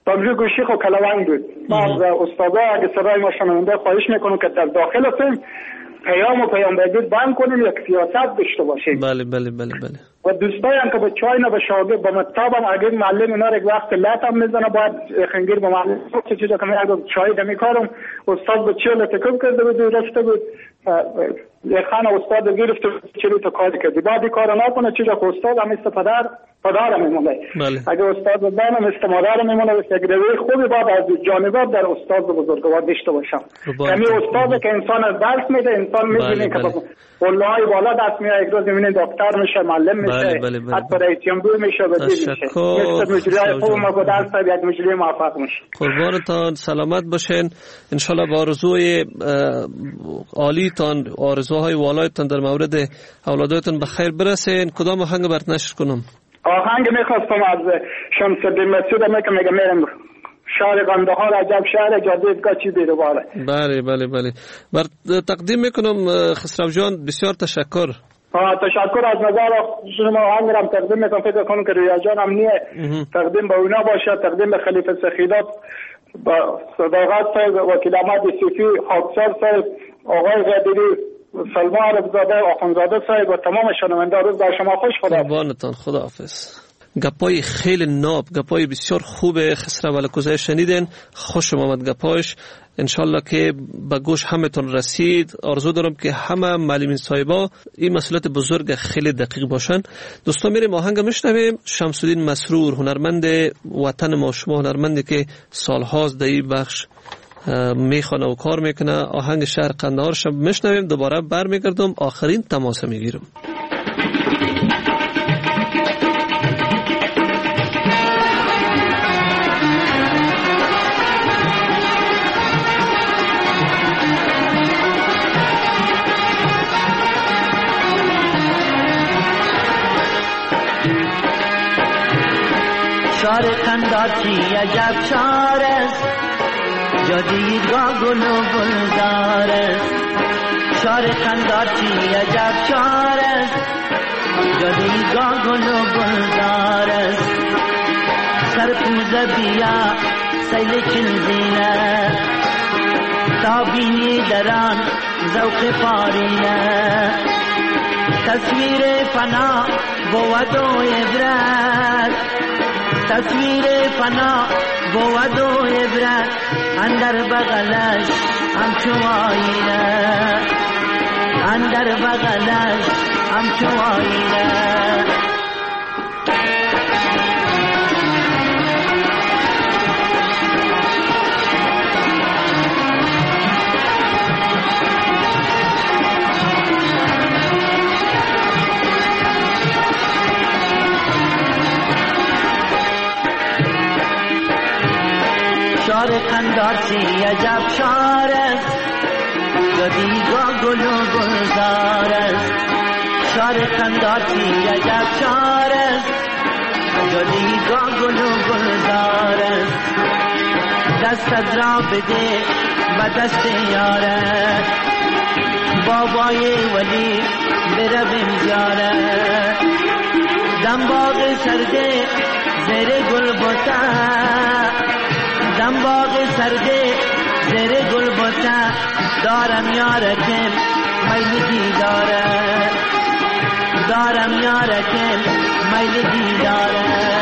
تامجو گوشی خو کلوان بود. ما از استادا اگه صدای ما شنونده خواهش میکنم که در داخل فیلم پیام و پیامبردی بند کنیم، یک سیاست داشته باشیم. بله بله بله بله. و دوستایی هم که به چای نه به شاگرد به مطابم اگر معلم اینا رو یک وقت لطم میزنه باید خنگیر به معلم چه چیزا که من اگر چای دمی کارم استاد به چه لطکم کرده بود رفته بود یک خانه استاد گرفته چلی تو کاری کردی بعد این کار نکنه چیزا که استاد هم است پدر پدر میمونه. بله. اگر استاد بدانم است مادر میمونه یک روی خوبی بعد از جانبات در استاد بزرگوار داشته باشم. کمی استاد که انسان از درس میده انسان میبینه که والله بالا دست میاد یک روز میبینه دکتر میشه معلم میشه. بله بله بله. حتی رئیس جمهور میشه وزیر میشه. مثل مجری خوب ما درس تا یک مجری موفق میشه. قربانتان سلامت باشین. ان شاء الله با آرزوی عالیتان آرزوهای والایتان در مورد اولادتان به خیر برسین. کدام آهنگ برات نشر کنم؟ آهنگ میخواستم از شمس الدین مسعود میگم میگم میرم شهر قندهار عجب شهر جاده چی بیرو باره. بله بله بله. بر تقدیم میکنم خسرو جان بسیار تشکر. آه تشکر از نظر شما آهنگ رم تقدیم میکنم فکر کنم که رویا جان هم نیه تقدیم به اونا باشه تقدیم به خلیفه سخیدات با صداقت صاحب وکیل احمد یوسفی خاکسار صاحب آقای غدیری سلمان عربزاده آخوندزاده صاحب و تمام شنونده روز بر شما خوش. خدا قربانتان خداحافظ. گپای خیلی ناب گپای بسیار خوب خسرو ولکوزی شنیدین. خوش آمد گپایش. انشالله که به گوش همتون رسید. آرزو دارم که همه معلمین صاحبا این مسئولیت بزرگ خیلی دقیق باشن. دوستان میریم آهنگ میشنویم. شمس الدین مسرور هنرمند وطن ما شما هنرمندی که سالهاست در این بخش میخوانه و کار میکنه. آهنگ شهر قندهار شب میشنویم. دوباره برمیگردم آخرین تماس میگیرم. شار قندار چی عجب شار است جا دیدگاه گل و گلزار است. شار قندار چی عجب شار است جا دیدگاه گل و گلزار است. سرپوزه بیا سیل چلزینه تا بینی دران ذوق پارینه. تصویر فنا بود و عبرت تصویر فنا بود و عبرت اندر بغلش همچو آینه اندر بغلش همچو آینه. شار قندار چی عجب شار است جدیگاه گل و گلزار است. شار قندار چی عجب شار است جدیگاه گل و گلزار است. دستت را بده و دست یاره بابای ولی برویم زیاره. دنباغ سرده زیر گل بوتا دنباغ سرده زیر گل بوتا دارم یارکم میل دیداره دارم یارکم میل دیداره.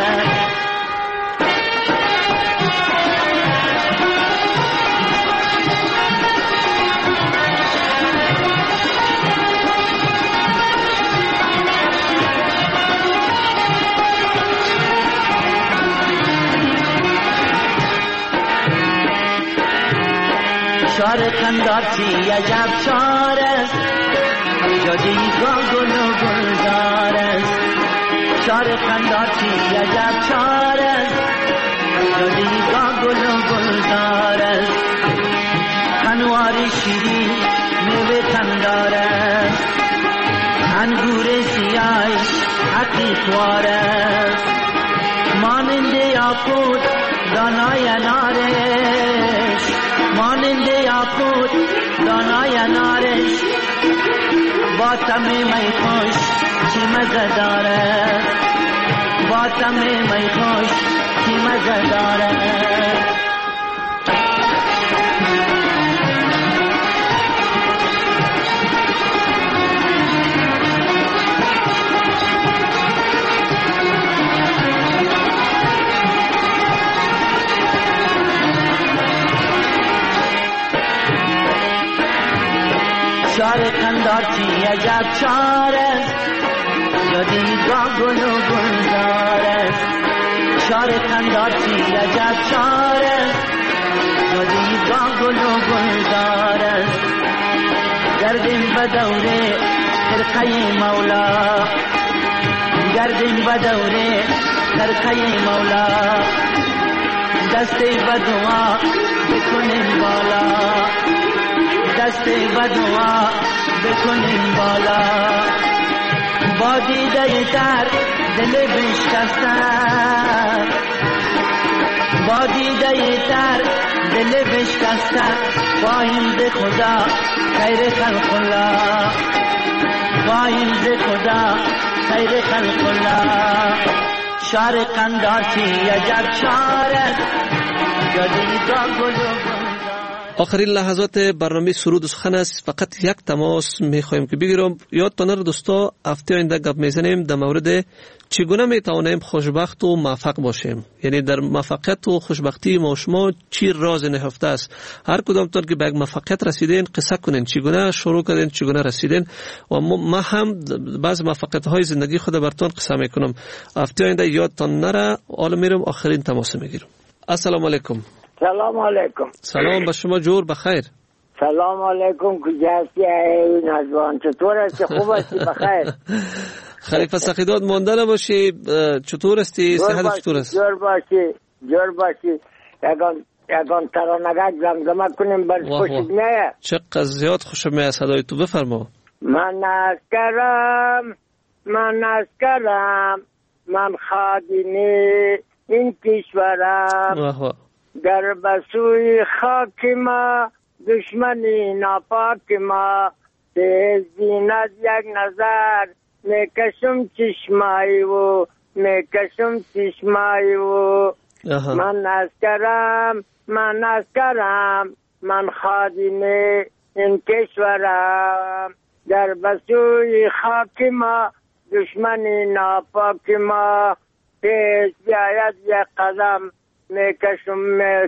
شار قندار چی عجب شار است جدیگاه گل و گلزار است. شار قندار چی عجب شار است جدیگاه گل و گلزار است. خنواری شیرین میوه تندار است انگور سیاهش حقیقوار است. مانند یاقوت دانای نارش مانند یاقوت دانای نارش با تم می خوش چی مزه داره با تم می خوش کی مزه داره. شار قندار چی عجب شار است، جدیدگاه گل و گلزار است. شار قندار چی عجب شار است، جدیدگاه گل و گلزار است. گردیم به دوره خرقه مولا، گردیم به دوره خرقه مولا. دستی به دعا بکنیم بالا، دستی به دعا بکنیم بالا. با دیده تر دل بشکسته، با دیده تر دل بشکسته. خواهیم ز خدا خیر خلق الله، خواهیم ز خدا خیر خلق الله. شار قندار چی عجب شار است، جدیدگاه گل و آخرین لحظات برنامه سرود و سخن است. فقط یک تماس میخوایم که بگیرم. یادتان نره دوستا، هفته آینده گپ میزنیم در مورد چگونه میتوانیم خوشبخت و موفق باشیم. یعنی در موفقیت و خوشبختی ما شما چی راز نهفته است. هر کدام تان که به یک موفقیت رسیدین قصه کنین، چگونه شروع کردین، چگونه رسیدین. و ما هم بعض موفقیت های زندگی خود براتون قصه میکنم. هفته آینده یادتان نره. حالا میرم آخرین تماس میگیرم. السلام علیکم. سلام علیکم. سلام به شما، جور بخیر. سلام علیکم. کجا هستی ای نجوان؟ چطور هستی؟ خوب هستی؟ بخیر. خلیفه سخیداد مانده نباشی. چطور هستی؟ صحت چطور است؟ جور باشی، جور باشی. یکان یکان ترانگک زمزمه کنیم برش خوشت میه. چقدر زیاد خوشم میه صدای تو، بفرما. من اسکرم، من اسکرم، من خادمی این کشورم. واه در بسوی خاک ما دشمنی ناپاک ما. تیز بینت یک نظر میکشم چشمایی و میکشم چشمایی و. من اسکرم، من اسکرم، من خادم این کشورم. در بسوی خاک ما دشمنی ناپاک ما. تیز بیاید یک قدم میکشم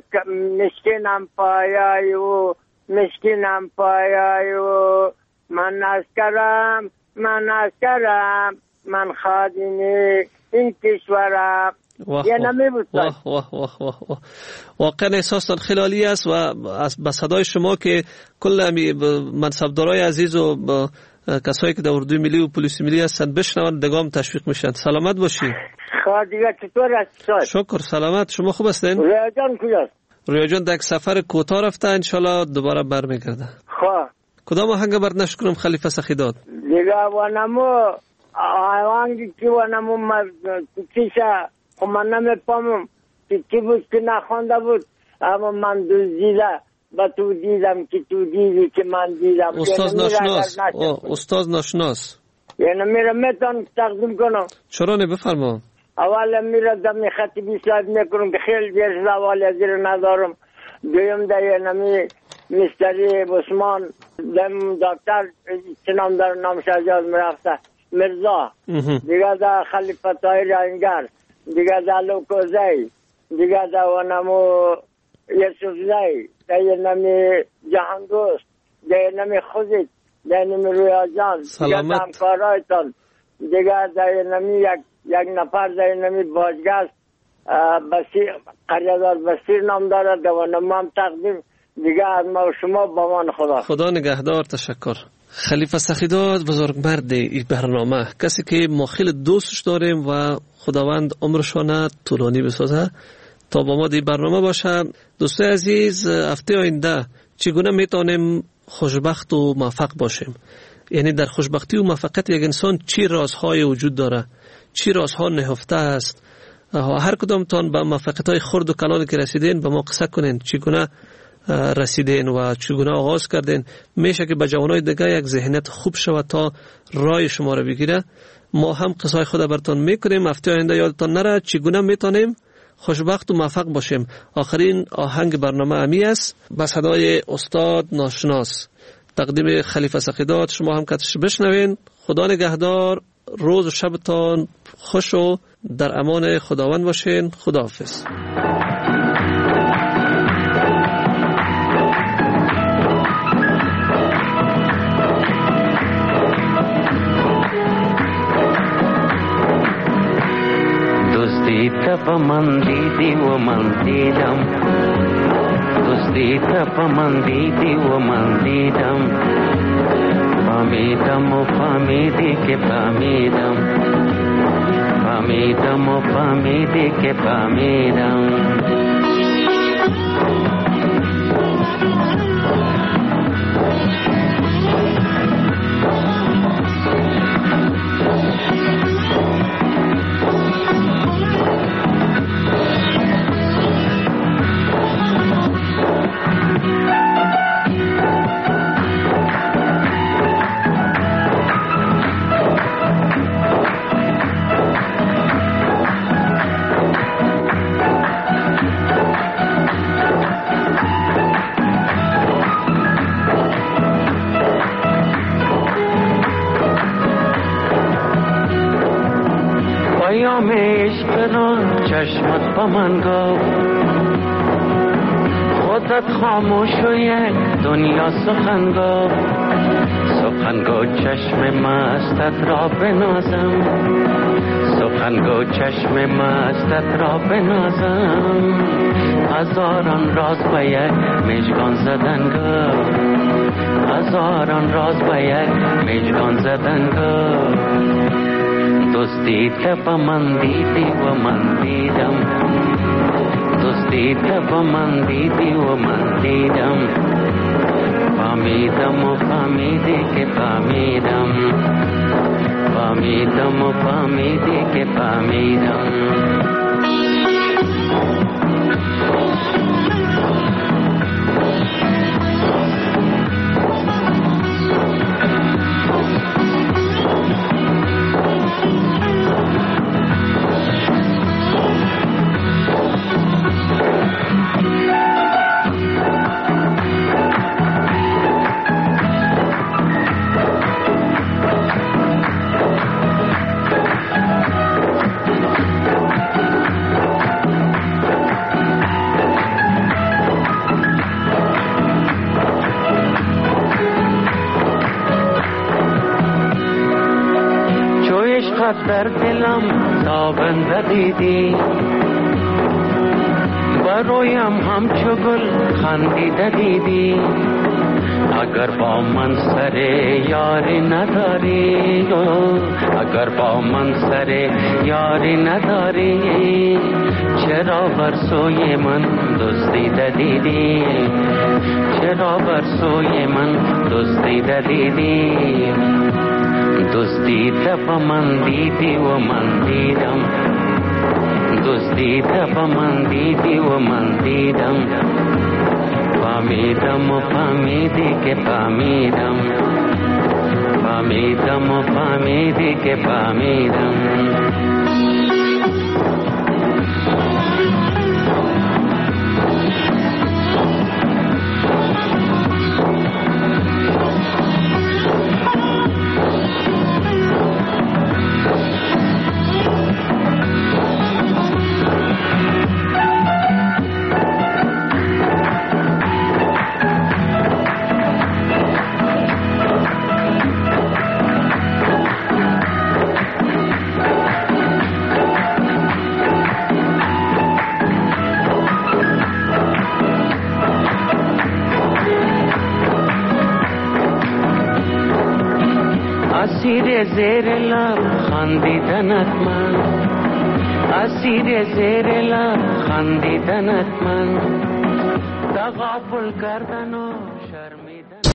مشکینم پایای و مشکینم پایای و. من اسکرم، من اسکرم، من خادمی این کشورم. یه نمی بود. واه واه واه واه واه. واقعا احساستان خیلی است و با صدای شما که کل منصبدارای عزیز و کسایی که در اردوی ملی و پلیس ملی هستند بشنوند دگام تشویق میشن. سلامت باشی. دیگه چطور هست؟ شکر سلامت. شما خوب هستین؟ رویا جان کجاست؟ رویا جان در یک سفر کوتاه رفته، انشالله دوباره برمیگرده. خواه کدام آهنگ برد نشکرم خلیفه سخیداد؟ دیگه وانمو آهنگی که وانمو چیشه خب من نمیپامم چی بود که نخوانده بود، اما من دزدیده با تو دیدم که تو دیدی که من دیدم. استاد ناشناس. استاد ناشناس یعنی میره میتون تقدیم کنم. چرا نه، بفرما. اول میره دمی خطی بیساید میکنم که خیلی بیرش زوالی ازیر ندارم. دویم ده یعنی مستری بسمان دم دکتر چنام در نام شجاز میرفته مرزا، دیگه ده خلیفه طاهر انگر، دیگه ده لوکوزی، دیگه ده ونمو یسوف زی، ده یعنی جهان دوست، ده یعنی خوزید، ده یعنی رویا جان، دیگه ده همکارایتان، دیگه ده یعنی یک یک نفر ده یعنی باجگست بسیر قریادار بسیر نام دارد ده ونمو هم تقدیم. دیگه از ما و شما با من خدا خدا نگهدار. تشکر. خلیفه سخیداد بزرگمرد این برنامه، کسی که ما خیلی دوستش داریم و خداوند عمرشانه طولانی بسازه تا با ما این برنامه باشه. دوستای عزیز، هفته آینده چگونه میتونیم خوشبخت و موفق باشیم؟ یعنی در خوشبختی و موفقیت یک انسان چی رازهای وجود داره، چی رازها نهفته است. هر کدامتان به موفقیت‌های خرد و کلانی که رسیدین به ما قصه کنین، چگونه رسیدین و چگونه آغاز کردین. میشه که به جوانای دیگه یک ذهنیت خوب شود تا راه شما رو بگیره. ما هم قصای خود براتون میکنیم. هفته آینده یادتان نره چگونه میتونیم خوشبخت و موفق باشیم. آخرین آهنگ برنامه امی است با صدای استاد ناشناس، تقدیم خلیفه سقیدات. شما هم کتش بشنوین. خدا نگهدار، روز و شبتان خوش و در امان خداوند باشین. خداحافظ. دوستی تب من دیدی و من دیدم، دوستی تب من دیدی و من دیدم، فهمیدم و فهمیدی که فهمیدم، فهمیدم و فهمیدی که فهمیدم. پیام عشق را چشمت با من گفت، خودت خاموش و یک دنیا سخن گفت، سخن گو چشم مستت را بنازم، سخن گو چشم مستت را بنازم، هزاران راز به یک مژگان زدن گفت، هزاران راز به یک مژگان زدن گفت. دوستی تب من دیدی و من دیدم، دوستی تب من دیدی و من دیدم، فهمیدم و فهمیدی که فهمیدم، فهمیدم و فهمیدی که فهمیدم. در دلم تابنده دیدی، برویم همچو گل خندیده دیدی، اگر با من سر یاری نداری، اگر با من سر یاری نداری، چرا بر سوی من دزدیده دیدی، چرا بر سوی من دزدیده دیدی. دوستی تب من دیدی و من دیدم، دوستی تب من دیدی و من دیدم، فهمیدم و فهمیدی که فهمیدم، فهمیدم و فهمیدی که فهمیدم. اسیر زیر لب خندیدنت من، اسیر زیر لب خندیدنت من، تغافل کردن و شرمیدن.